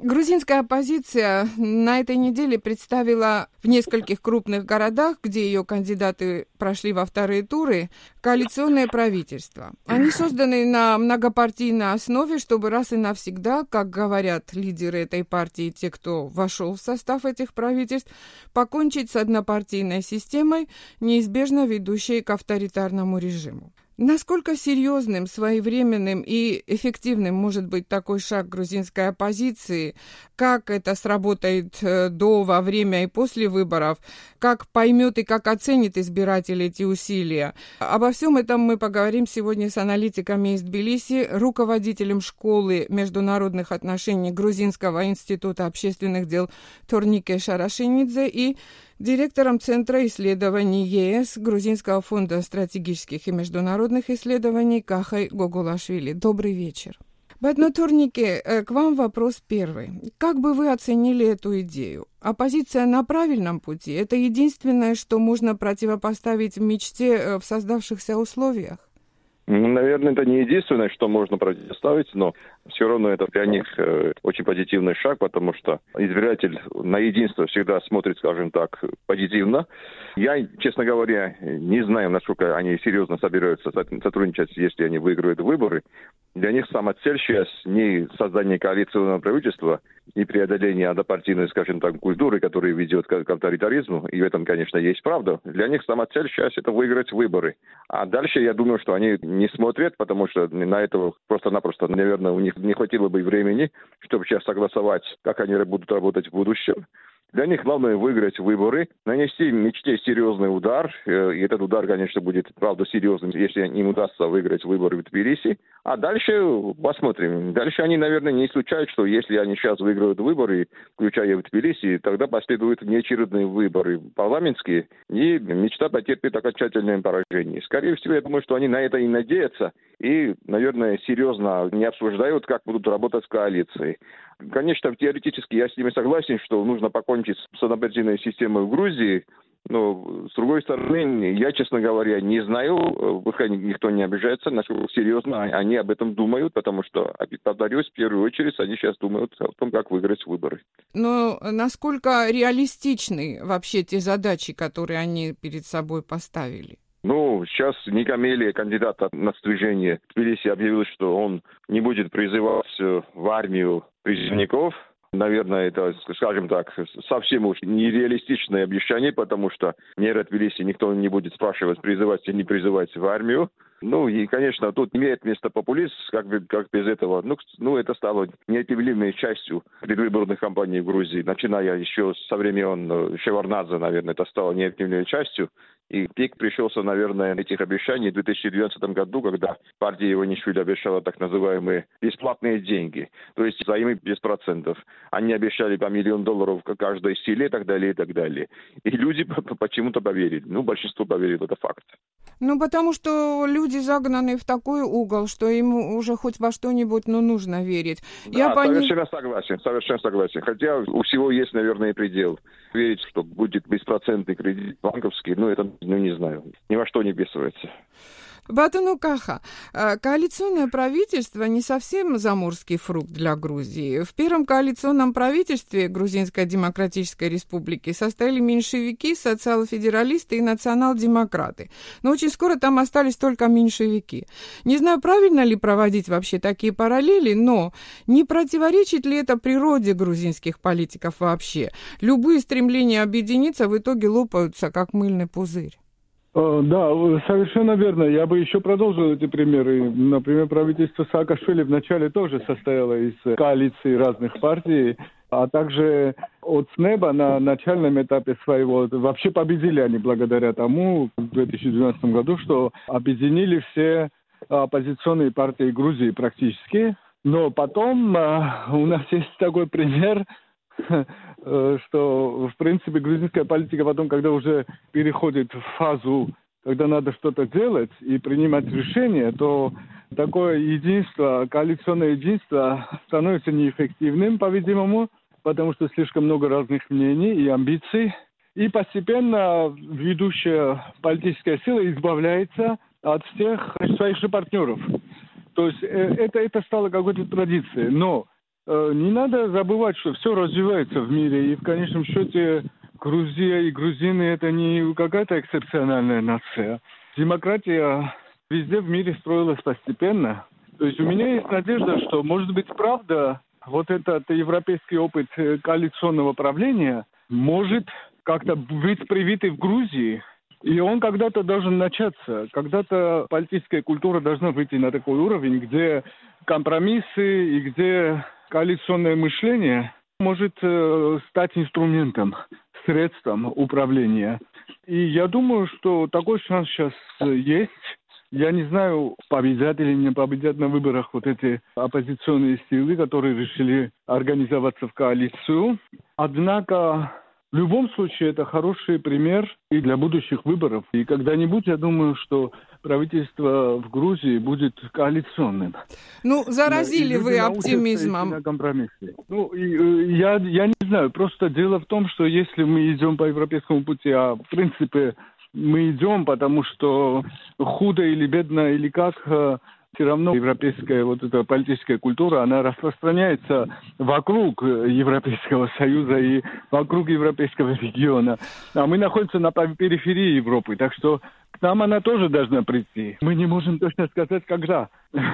Грузинская оппозиция на этой неделе представила в нескольких крупных городах, где ее кандидаты прошли во вторые туры, коалиционное правительство. Они созданы на многопартийной основе, чтобы раз и навсегда, как говорят лидеры этой партии, те, кто вошел в состав этих правительств, покончить с однопартийной системой, неизбежно ведущей к авторитарному режиму. Насколько серьезным, своевременным и эффективным может быть такой шаг грузинской оппозиции? Как это сработает до, во время и после выборов? Как поймет и как оценит избиратель эти усилия? Обо всем этом мы поговорим сегодня с аналитиками из Тбилиси, руководителем школы международных отношений Грузинского института общественных дел Торнике Шарашинидзе и директором Центра исследований ЕС Грузинского фонда стратегических и международных исследований Кахой Гогулашвили. Добрый вечер. Батно Торнике, к вам вопрос первый. Как бы вы оценили эту идею? Оппозиция на правильном пути? Это единственное, что можно противопоставить мечте в создавшихся условиях? Наверное, это не единственное, что можно противоставить, но все равно это для них очень позитивный шаг, потому что избиратель на единство всегда смотрит, скажем так, позитивно. Я, честно говоря, не знаю, насколько они серьезно собираются сотрудничать, если они выиграют выборы. Для них сама цель сейчас не создание коалиционного правительства, не преодоление однопартийной, скажем так, культуры, которая ведет к авторитаризму, и в этом, конечно, есть правда. Для них сама цель сейчас это выиграть выборы. А дальше, я думаю, что они не смотрят, потому что на это просто-напросто, наверное, у них не хватило бы времени, чтобы сейчас согласовать, как они будут работать в будущем. Для них главное выиграть выборы, нанести мечте серьезный удар. И этот удар, конечно, будет, правда, серьезным, если им удастся выиграть выборы в Тбилиси. А дальше посмотрим. Дальше они, наверное, не исключают, что если они сейчас выиграют выборы, включая в Тбилиси, тогда последуют неочередные выборы парламентские, и мечта потерпит окончательное поражение. Скорее всего, я думаю, что они на это и надеются, и, наверное, серьезно не обсуждают, как будут работать с коалицией. Конечно, теоретически я с ними согласен, что нужно покончить с однопартийной системой в Грузии, но, с другой стороны, я, честно говоря, не знаю, пускай никто не обижается, насколько серьезно они об этом думают, потому что, повторюсь, в первую очередь, они сейчас думают о том, как выиграть выборы. Но насколько реалистичны вообще те задачи, которые они перед собой поставили? Сейчас Никамели, кандидат на движение в Тбилиси, объявил, что он не будет призывать в армию призывников. Наверное, это, скажем так, совсем уж нереалистичное обещание, потому что мэра Тбилиси никто не будет спрашивать, призывать или не призывать в армию. И, конечно, тут имеет место популизм, как без этого. Это стало неотъемлемой частью предвыборных кампаний в Грузии, начиная еще со времен Шеварднадзе, наверное, это стало неотъемлемой частью. И пик пришелся, наверное, этих обещаний в 2012 году, когда партия Иванишвили обещала так называемые бесплатные деньги, то есть займы без процентов. Они обещали по $1 миллион каждой селе и так далее, и так далее. И люди почему-то поверили. Большинство поверило, это факт. Потому что люди загнаны в такой угол, что им уже хоть во что-нибудь, нужно верить. Да, совершенно согласен. Хотя у всего есть, наверное, предел. Верить, что будет беспроцентный кредит банковский, это, не знаю, ни во что не вписывается. Батону Каха, коалиционное правительство не совсем заморский фрукт для Грузии. В первом коалиционном правительстве Грузинской Демократической Республики состояли меньшевики, социал-федералисты и национал-демократы. Но очень скоро там остались только меньшевики. Не знаю, правильно ли проводить вообще такие параллели, но не противоречит ли это природе грузинских политиков вообще? Любые стремления объединиться в итоге лопаются, как мыльный пузырь. Да, совершенно верно. Я бы еще продолжил эти примеры. Например, правительство Саакашвили вначале тоже состояло из коалиции разных партий, а также от СНЭБа на начальном этапе своего вообще победили они благодаря тому в 2012 году, что объединили все оппозиционные партии Грузии практически. Но потом у нас есть такой пример, что, в принципе, грузинская политика потом, когда уже переходит в фазу, когда надо что-то делать и принимать решения, то такое единство, коалиционное единство становится неэффективным, по-видимому, потому что слишком много разных мнений и амбиций. И постепенно ведущая политическая сила избавляется от всех своих же партнеров. То есть это стало какой-то традицией. Но не надо забывать, что все развивается в мире, и в конечном счете Грузия и грузины – это не какая-то эксцепциональная нация. Демократия везде в мире строилась постепенно. То есть у меня есть надежда, что, может быть, правда, вот этот европейский опыт коалиционного правления может как-то быть привитый в Грузии. И он когда-то должен начаться. Когда-то политическая культура должна выйти на такой уровень, где компромиссы и где коалиционное мышление может стать инструментом, средством управления. И я думаю, что такой шанс сейчас есть. Я не знаю, победят или не победят на выборах вот эти оппозиционные силы, которые решили организоваться в коалицию. Однако в любом случае это хороший пример и для будущих выборов. И когда-нибудь, я думаю, что правительство в Грузии будет коалиционным. Ну, заразили вы оптимизмом. На компромиссы. Я не знаю. Просто дело в том, что если мы идем по европейскому пути, а в принципе мы идем, потому что худо или бедно, или как, все равно европейская вот эта политическая культура, она распространяется вокруг Европейского Союза и вокруг европейского региона. А мы находимся на периферии Европы, так что к нам она тоже должна прийти. Мы не можем точно сказать, когда.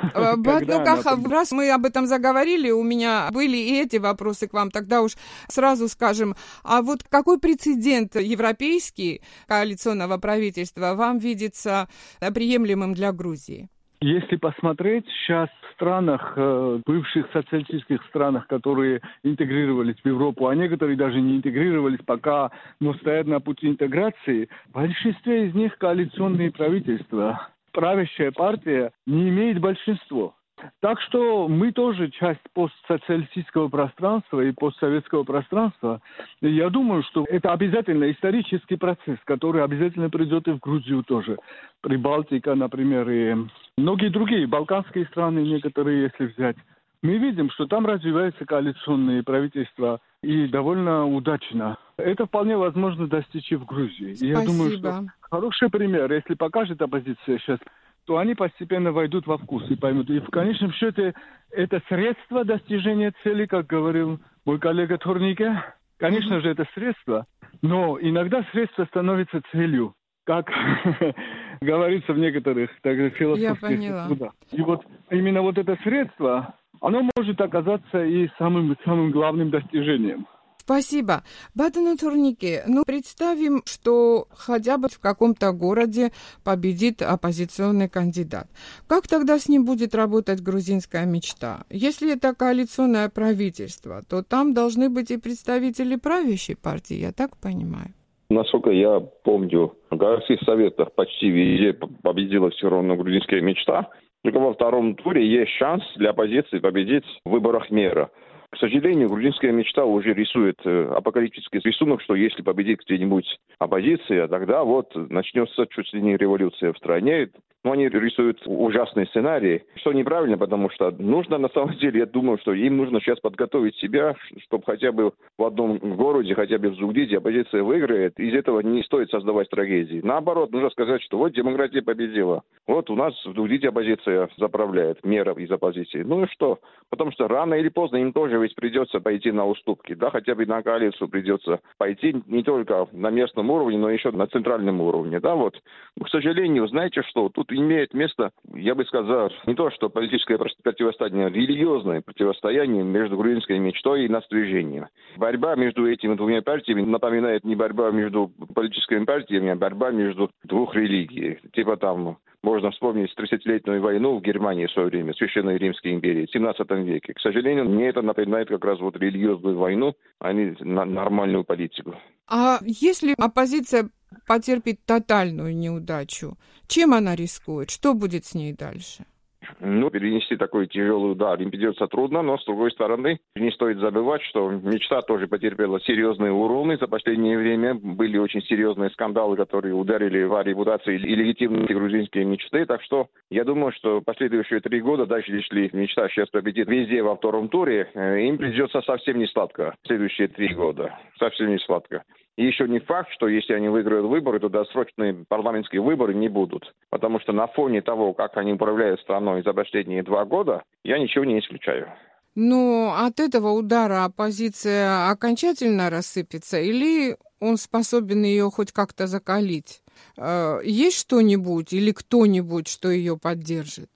Раз мы об этом заговорили, у меня были и эти вопросы к вам, тогда уж сразу скажем, а вот какой прецедент европейский коалиционного правительства вам видится приемлемым для Грузии? Если посмотреть сейчас в странах, бывших социалистических странах, которые интегрировались в Европу, а некоторые даже не интегрировались пока, но стоят на пути интеграции, в большинстве из них коалиционные правительства. Правящая партия не имеет большинства. Так что мы тоже часть постсоциалистического пространства и постсоветского пространства. И я думаю, что это обязательно исторический процесс, который обязательно придет и в Грузию тоже. Прибалтика, например, и многие другие балканские страны, некоторые, если взять. Мы видим, что там развиваются коалиционные правительства и довольно удачно. Это вполне возможно достичь и в Грузии. Спасибо. И я думаю, что хороший пример, если покажет оппозиция сейчас, то они постепенно войдут во вкус и поймут. И в конечном счете это средство достижения цели, как говорил мой коллега Торнике. Конечно же, это средство, но иногда средство становится целью, как говорится в некоторых философских трудах. И вот именно вот это средство, оно может оказаться и самым главным достижением. Спасибо. Бадану Торнике, представим, что хотя бы в каком-то городе победит оппозиционный кандидат. Как тогда с ним будет работать грузинская мечта? Если это коалиционное правительство, то там должны быть и представители правящей партии, я так понимаю. Насколько я помню, в городских советах почти везде победила все равно грузинская мечта. Только во втором туре есть шанс для оппозиции победить в выборах мэра. К сожалению, грузинская мечта уже рисует апокалиптический рисунок, что если победит где-нибудь оппозиция, тогда вот начнется чуть ли не революция в стране. Но они рисуют ужасные сценарии, что неправильно, потому что нужно, на самом деле, я думаю, что им нужно сейчас подготовить себя, чтобы хотя бы в одном городе, хотя бы в Зугдиде оппозиция выиграет. Из этого не стоит создавать трагедии. Наоборот, нужно сказать, что вот демократия победила. Вот у нас в Зугдиде оппозиция заправляет, мэра из оппозиции. Ну и что? Потому что рано или поздно им тоже ведь придется пойти на уступки. Да, хотя бы на коалицию придется пойти не только на местном уровне, но еще на центральном уровне. Да, вот. К сожалению, знаете что? Тут имеет место, я бы сказал, не то что политическое противостояние, религиозное противостояние между грузинской мечтой и настроением. Борьба между этими двумя партиями напоминает не борьба между политическими партиями, а борьба между двух религий. Типа там можно вспомнить 30-летнюю войну в Германии в свое время, Священной Римской империи, в 17 веке. К сожалению, мне это напоминает как раз вот религиозную войну, а не нормальную политику. А если оппозиция потерпит тотальную неудачу, чем она рискует? Что будет с ней дальше? Перенести такой тяжелый удар им придется трудно, но, с другой стороны, не стоит забывать, что мечта тоже потерпела серьезные уроны. За последнее время были очень серьезные скандалы, которые ударили в репутации и легитимности грузинской мечты. Так что я думаю, что последующие 3 года, даже если мечта сейчас победит везде во втором туре, им придется совсем не сладко следующие 3 года. Совсем не сладко. И еще не факт, что если они выиграют выборы, то досрочные парламентские выборы не будут. Потому что на фоне того, как они управляют страной за последние 2 года, я ничего не исключаю. Но от этого удара оппозиция окончательно рассыпется, или он способен ее хоть как-то закалить? Есть что-нибудь или кто-нибудь, что ее поддержит?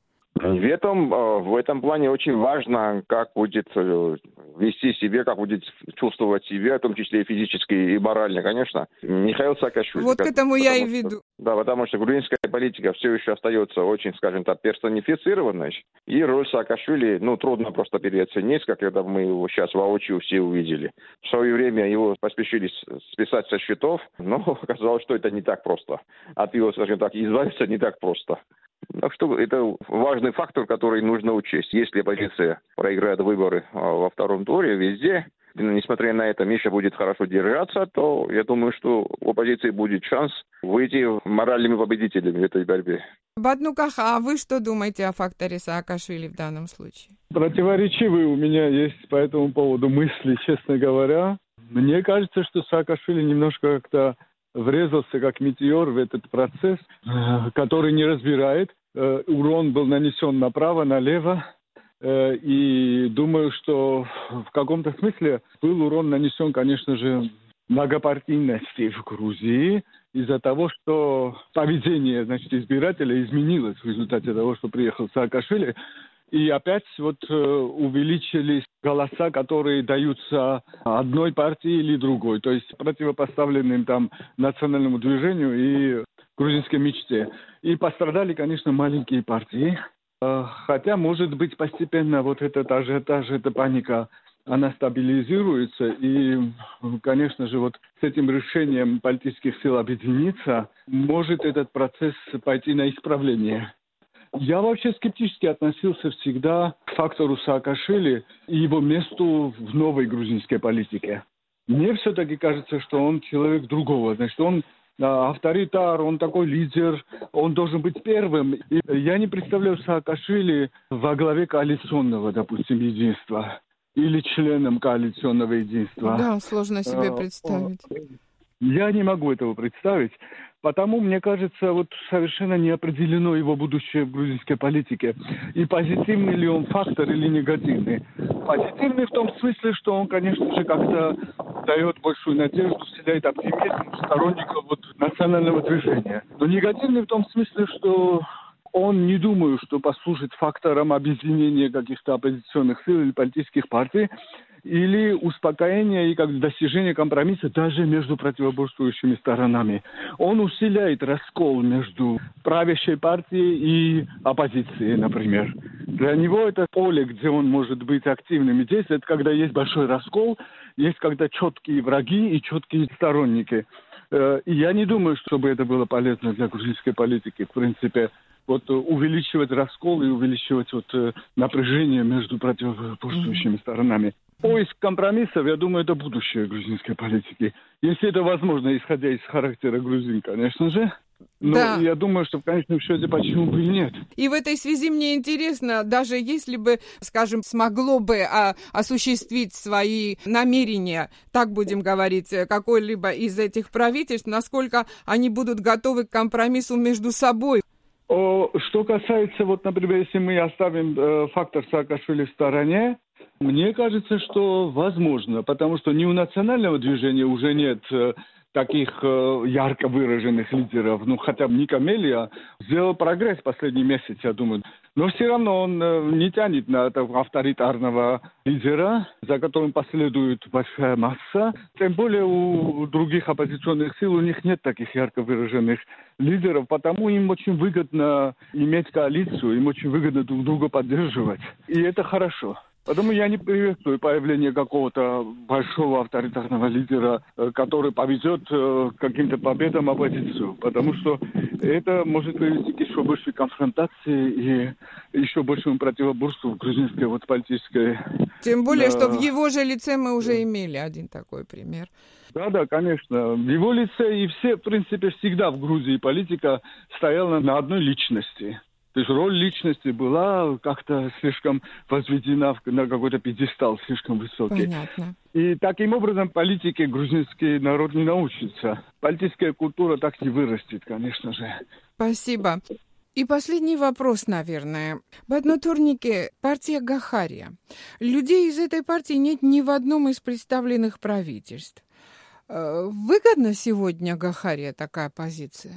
В этом плане очень важно, как будет вести себя, как будет чувствовать себя, в том числе и физически, и морально, конечно, Михаил Саакашвили. Вот к этому я и веду. Да, потому что грузинская политика все еще остается очень, скажем так, персонифицированной, и роль Саакашвили, трудно просто переоценить, как когда мы его сейчас воочию все увидели. В свое время его поспешили списать со счетов, но оказалось, что это не так просто. От его, скажем так, избавиться не так просто. Так что это важный фактор, который нужно учесть. Если оппозиция проиграет выборы во втором туре везде, несмотря на это, Миша будет хорошо держаться, то я думаю, что у оппозиции будет шанс выйти моральными победителями в этой борьбе. Баднуках, а вы что думаете о факторе Саакашвили в данном случае? Противоречивые у меня есть по этому поводу мысли, честно говоря. Мне кажется, что Саакашвили немножко как-то врезался как метеор в этот процесс, который не разбирает. Урон был нанесен направо, налево. И думаю, что в каком-то смысле был урон нанесен, конечно же, многопартийности в Грузии из-за того, что поведение, избирателя изменилось в результате того, что приехал Саакашвили. И опять увеличились голоса, которые даются одной партии или другой, то есть противопоставленным национальному движению и грузинской мечте. И пострадали, конечно, маленькие партии. Хотя, может быть, постепенно этот ажиотаж, эта паника, она стабилизируется. И, конечно же, с этим решением политических сил объединиться, может этот процесс пойти на исправление. Я вообще скептически относился всегда к фактору Саакашвили и его месту в новой грузинской политике. Мне все-таки кажется, что он человек другого. Значит, он авторитар, он такой лидер, он должен быть первым. И я не представляю Саакашвили во главе коалиционного, допустим, единства или членом коалиционного единства. Да, сложно себе представить. Я не могу этого представить. Потому, мне кажется, совершенно не определено его будущее в грузинской политике. И позитивный ли он фактор или негативный. Позитивный в том смысле, что он, конечно же, как-то дает большую надежду, вселяет оптимизм сторонников национального движения. Но негативный в том смысле, что он, не думаю, что послужит фактором объединения каких-то оппозиционных сил или политических партий, или успокоения и достижения компромисса даже между противоборствующими сторонами. Он усиляет раскол между правящей партией и оппозицией, например. Для него это поле, где он может быть активным и действовать, когда есть большой раскол, есть когда четкие враги и четкие сторонники. И я не думаю, чтобы это было полезно для грузинской политики, в принципе. Увеличивать раскол и увеличивать напряжение между противоборствующими сторонами. Поиск компромиссов, я думаю, это будущее грузинской политики. Если это возможно, исходя из характера грузин, конечно же. Но да. Я думаю, что в конечном счете почему бы и нет. И в этой связи мне интересно, даже если бы, скажем, смогло бы осуществить свои намерения, так будем говорить, какой-либо из этих правительств, насколько они будут готовы к компромиссу между собой. Что касается, например, если мы оставим фактор Саакашвили в стороне, мне кажется, что возможно, потому что ни у национального движения уже нет таких ярко выраженных лидеров. Хотя бы Ника Мелия сделал прогресс последний месяц, я думаю. Но все равно он не тянет на этого авторитарного лидера, за которым последует большая масса. Тем более у других оппозиционных сил у них нет таких ярко выраженных лидеров, потому им очень выгодно иметь коалицию, им очень выгодно друг друга поддерживать. И это хорошо. Потому я не приветствую появление какого-то большого авторитарного лидера, который поведет к каким-то победам оппозицию. Потому что это может привести к еще большей конфронтации и еще большему противоборству в грузинской политической... Тем более, что в его же лице мы уже имели один такой пример. Да, конечно. В его лице и все, в принципе, всегда в Грузии политика стояла на одной личности. То есть роль личности была как-то слишком возведена на какой-то пьедестал, слишком высокий. Понятно. И таким образом политике грузинский народ не научится. Политическая культура так не вырастет, конечно же. Спасибо. И последний вопрос, наверное. В однотурнике партия Гахария. Людей из этой партии нет ни в одном из представленных правительств. Выгодна сегодня Гахария такая позиция?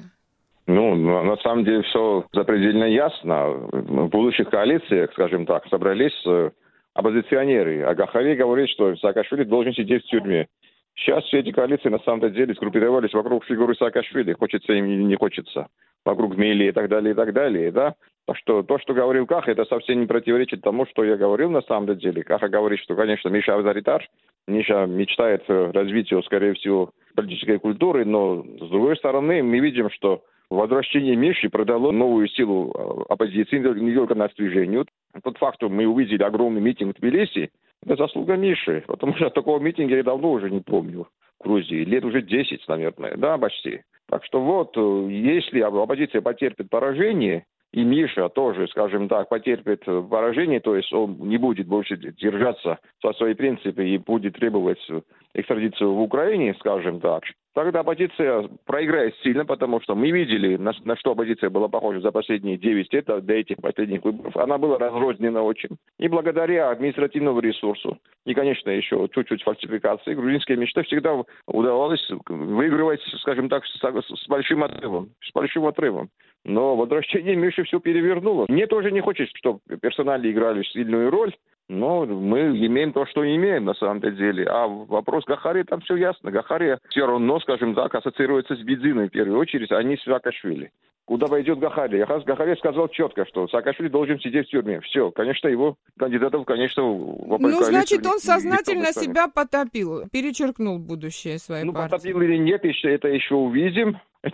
На самом деле все запредельно ясно. В будущих коалициях, скажем так, собрались оппозиционеры. А Гахария говорит, что Саакашвили должен сидеть в тюрьме. Сейчас все эти коалиции на самом деле сгруппировались вокруг фигуры Саакашвили. Хочется им или не хочется. Вокруг Мели и так далее, да. Так что то, что говорил Каха, это совсем не противоречит тому, что я говорил на самом деле. Каха говорит, что, конечно, Миша авторитар. Миша мечтает развития, скорее всего, политической культуры, но, с другой стороны, мы видим, что возвращение Миши придало новую силу оппозиции, не только на движению. Тот факт, что мы увидели огромный митинг в Тбилиси, это заслуга Миши, потому что такого митинга я давно уже не помню в Грузии. Лет уже 10, наверное, да, почти. Так что вот, если оппозиция потерпит поражение, и Миша тоже, скажем так, потерпит поражение, то есть он не будет больше держаться за свои принципы и будет требовать экстрадицию в Украине, скажем так, тогда оппозиция проиграет сильно, потому что мы видели, на что оппозиция была похожа за последние 9 лет до этих последних выборов. Она была разрознена очень. И благодаря административному ресурсу, и, конечно, еще чуть-чуть фальсификации, грузинской мечте всегда удавалось выигрывать, скажем так, с большим отрывом. Но возвращение Миши все перевернуло. Мне тоже не хочется, чтобы персонали играли сильную роль, но мы имеем то, что имеем на самом деле. А вопрос Гахарии, там все ясно. Гахария все равно, скажем так, ассоциируется с Бедзиной в первую очередь, а не с Саакашвили. Куда пойдет Гахария? Гахария сказал четко, что Саакашвили должен сидеть в тюрьме. Все, конечно, его кандидатов, конечно, в коалицию. Значит, он сознательно себя потопил, перечеркнул будущее своей партии. Потопил или нет, это еще увидим.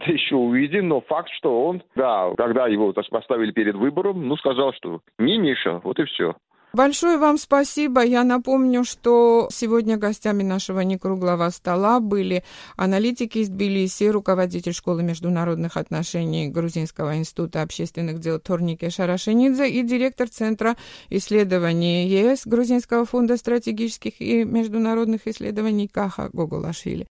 Но факт, что он, да, когда его поставили перед выбором, сказал, что не Миша, вот и все. Большое вам спасибо. Я напомню, что сегодня гостями нашего некруглого стола были аналитики из Тбилиси, руководитель школы международных отношений Грузинского института общественных дел Торнике Шарашенидзе и директор Центра исследований ЕС Грузинского фонда стратегических и международных исследований Каха Гогулашвили.